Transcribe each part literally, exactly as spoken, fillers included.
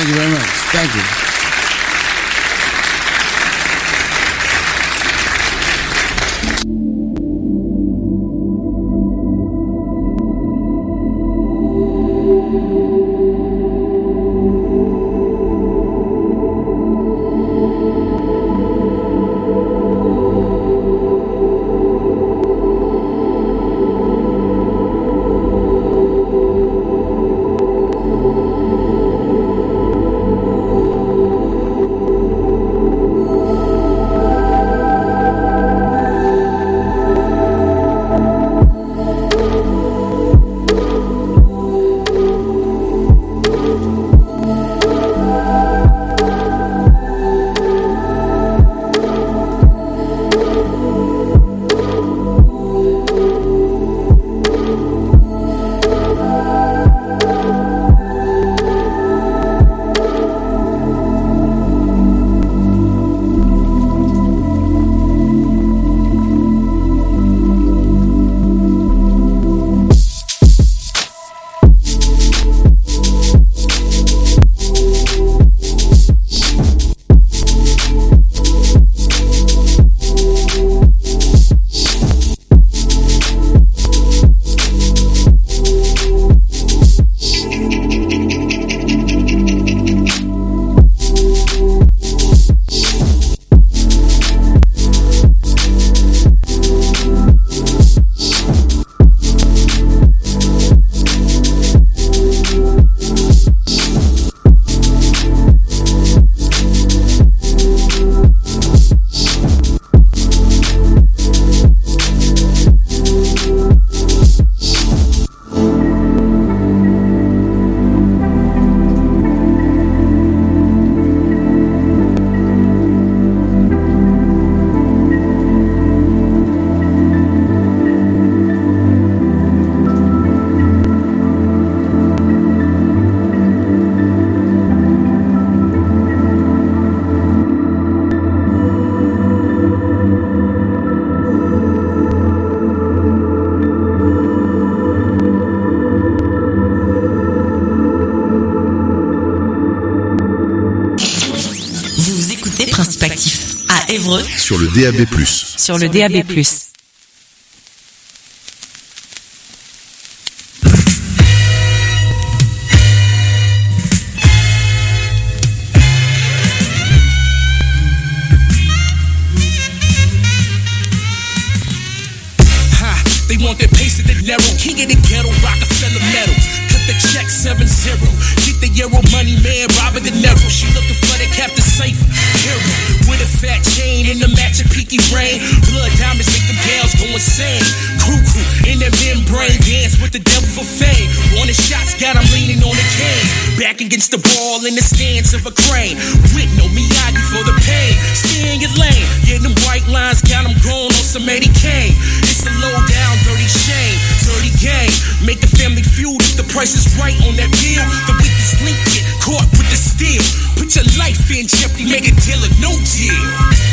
Thank you very much. Thank you. Sur le D A B plus. Sur le D A B plus. They want their pace at the narrow. King of the ghetto, Rockefeller metal. Cut the check seven zero. Get the euro money, man, Robert De Niro. She looking for the Captain Safe hero. With a fat chain and the matching peaky rain. Blood diamonds make them gals go insane. Cuckoo in their membrane. Dance with the devil for fame. Wanted shots, got them leaning on the cane. Back against the ball in the stance of a crane. With no Miyagi for the pain. Stay in your lane. Yeah, them white lines got them going on some Eddie Kane. It's a low down, dirty shame. Dirty game. Make the family feud if the price is right on that bill. The weakest link get caught with the steel. Put your life in jeopardy, make a deal or no deal.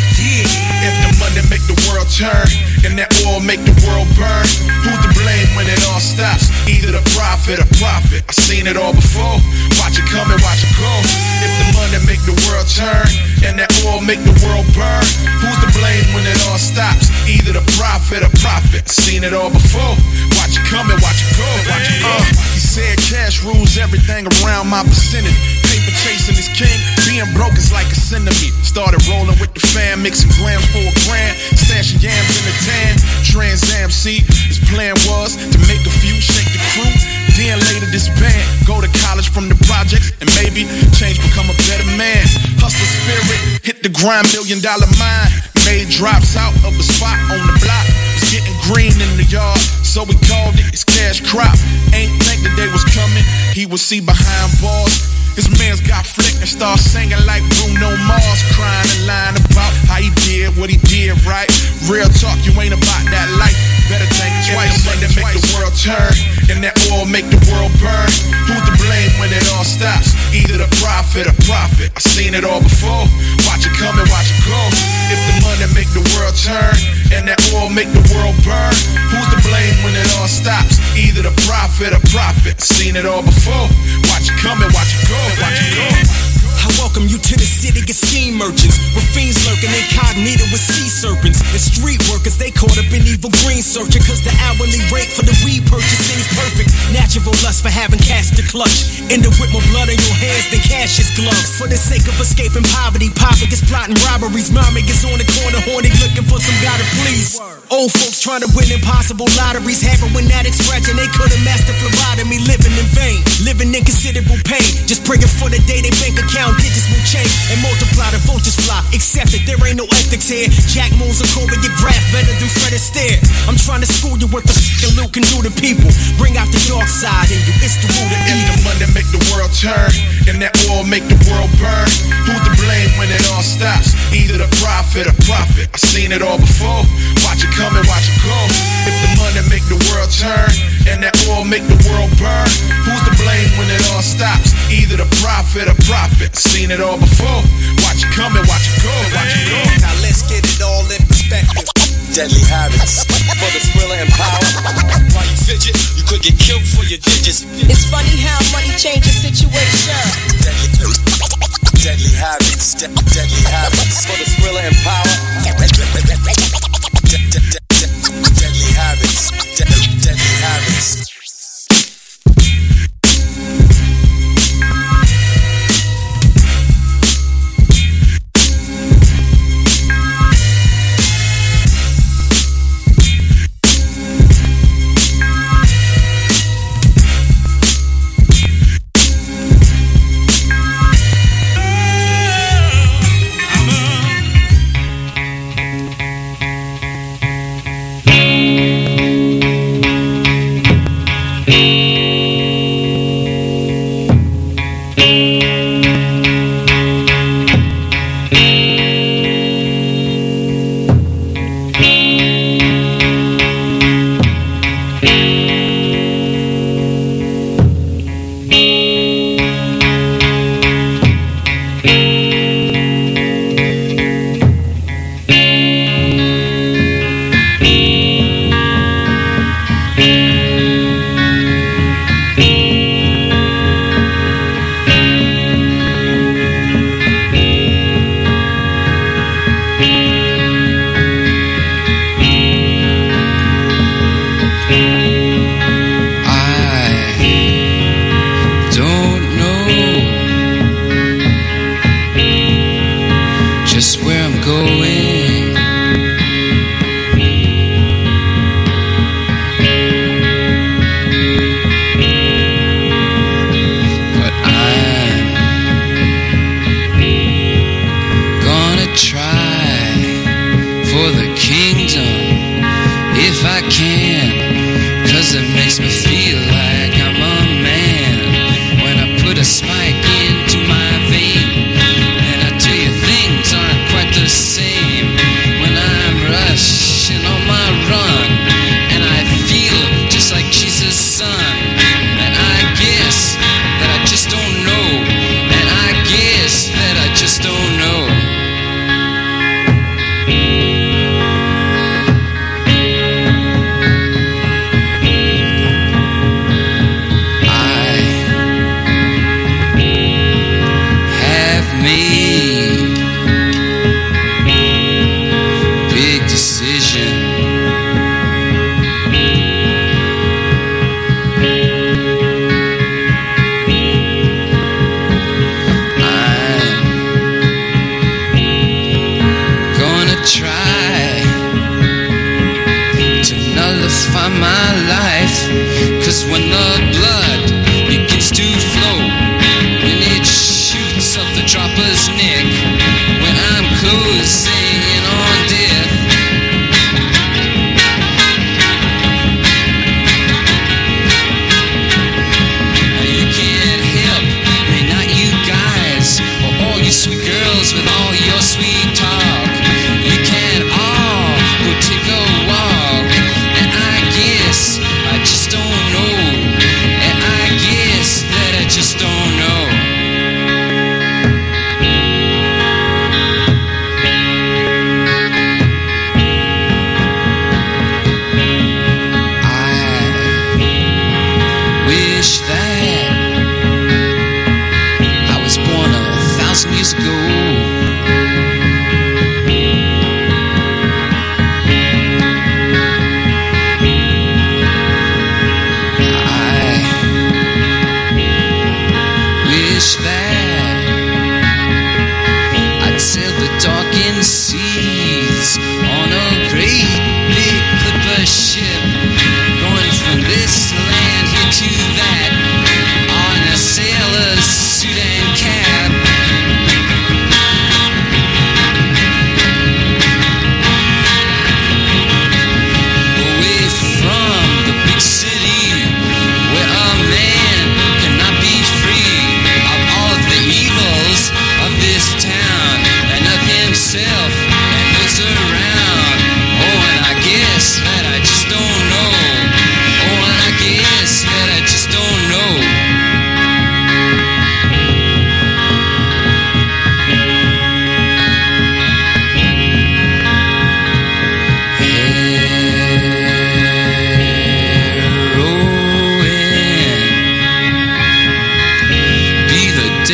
Yeah. If the money make the world turn and that oil make the world burn, who's to blame when it all stops? Either the prophet or profit. I seen it all before. Watch it come and watch it go. If the money make the world turn and that oil make the world burn, who's to blame when it all stops? Either the prophet or profit. I seen it all before. Watch it come and watch it go. Watch it go. He said cash rules everything around my vicinity. Paper chasing is king. Being broke is like a sin to me. Started rolling with the fam, mixing grams for a grand, stashing yams in the tan. Trans A M C, his plan was to make a few, shake the crew. Then later disband, go to college from the projects, and maybe change, become a better man. Hustler spirit, hit the grind, million dollar mine. Made drops out of a spot on the block. Was getting green in the yard, so we called it his cash crop. Ain't think the day was coming, he would see behind bars. His mans got flicked and start singing like Bruno Mars, crying and lying about how he did what he did, right? Real talk, you ain't about that life. Better think twice. If the money make the world turn and that oil make the world burn, who's to blame when it all stops? Either the prophet profit, a profit. I seen it all before. Watch it come and watch it go. If the money make the world turn and that oil make the world burn, who's to blame when it all stops? Either the profit or profit. I seen it all before. Watch it come and watch it go. Watch it go. I welcome you to the city of scheme merchants, with fiends lurking incognito with sea serpents. And street workers, they caught up in evil green searching, cause the hourly rate for the weed purchase seems perfect. Natural lust for having cash to clutch. End up with more blood on your hands than cash is gloves. For the sake of escaping poverty, Papa is plotting robberies. Mama is on the corner, horny, looking for some guy to please. Old folks trying to win impossible lotteries. Heroin addicts scratching, they could've mastered phlebotomy. Living in vain, living in considerable pain. Just praying for the day they bank account digits will change and multiply, the vultures fly. Except that there ain't no ethics here. Jack moves a Cobra, get graph better than Fred Astaire. I'm trying to school you what the f***ing Luke can do to people. Bring out the dark side in you, it's the root of If evil. the money make the world turn and that oil make the world burn, who's to blame when it all stops? Either the profit or profit. I seen it all before. Watch it come and watch it go. If the money make the world turn and that oil make the world burn, who's to blame when it all stops? Either the profit or profit. Seen it all before. Watch it come and watch it go. Watch it go. Now let's get it all in perspective. Deadly habits for the thriller and power. While you fidget, you could get killed for your digits. It's funny how money changes situation. Deadly, deadly habits, de- deadly habits for the thriller and power. De- de- de- de- deadly habits, de- deadly habits.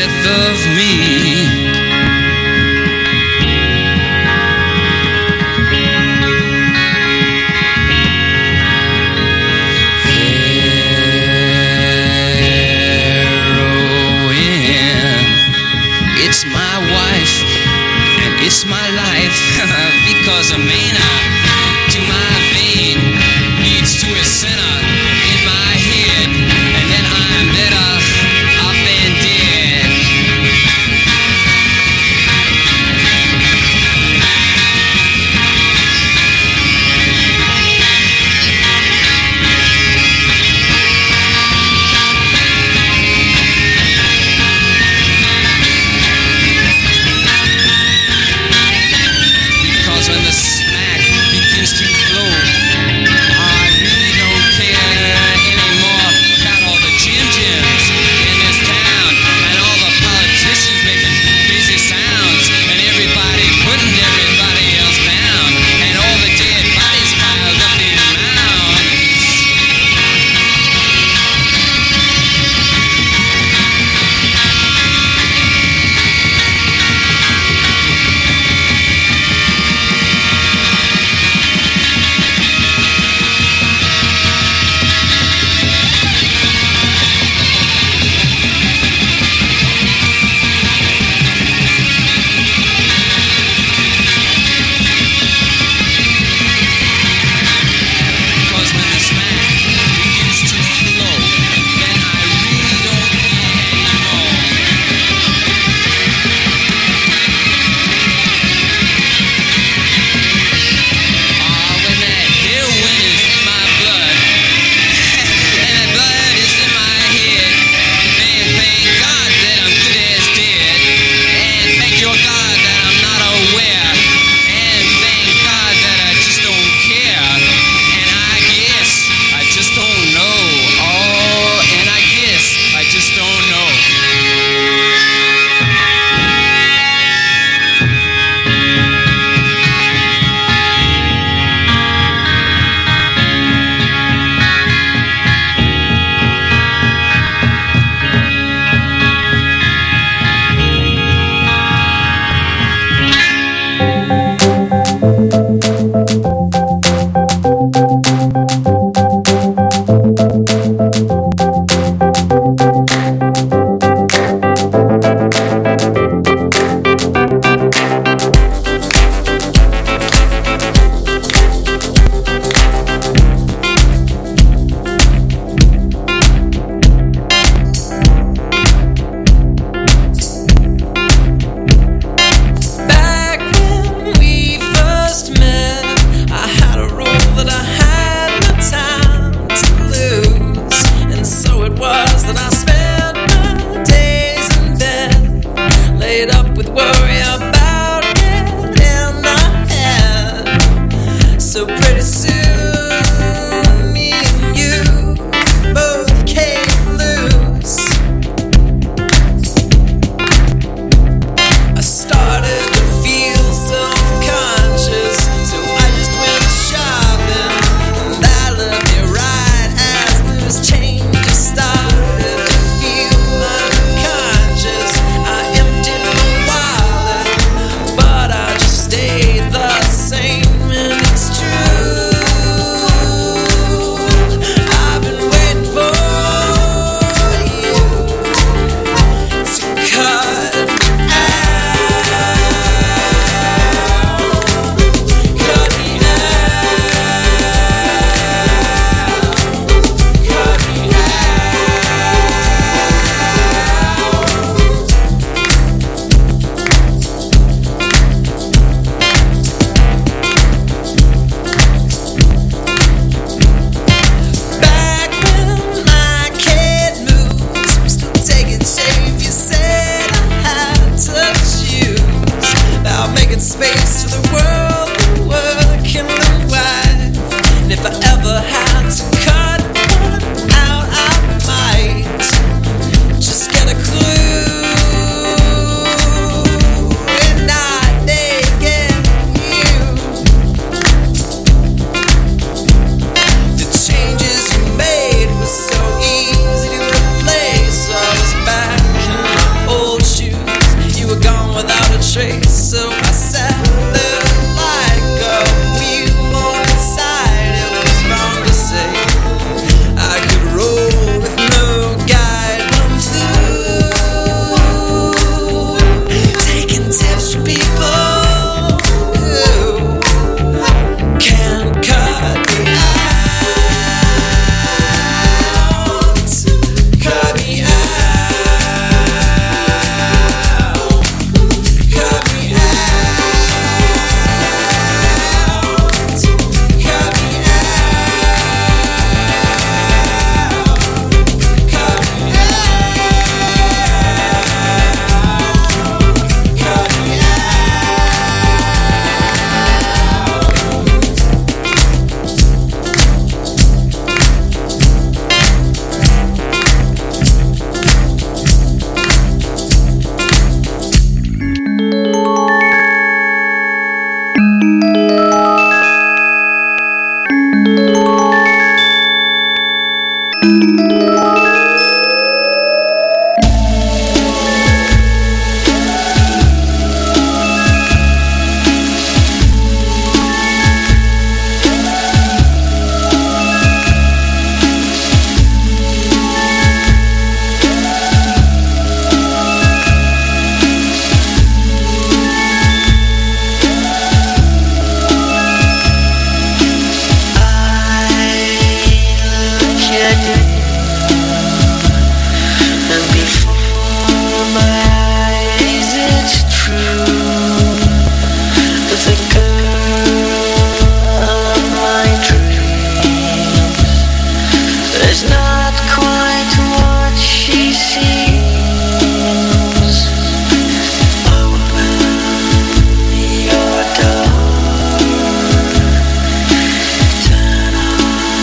death of me. It's my wife, and it's my life, because a manna to my vein leads to a sinner in my head, and then I'm better off than dead. When the smack There's no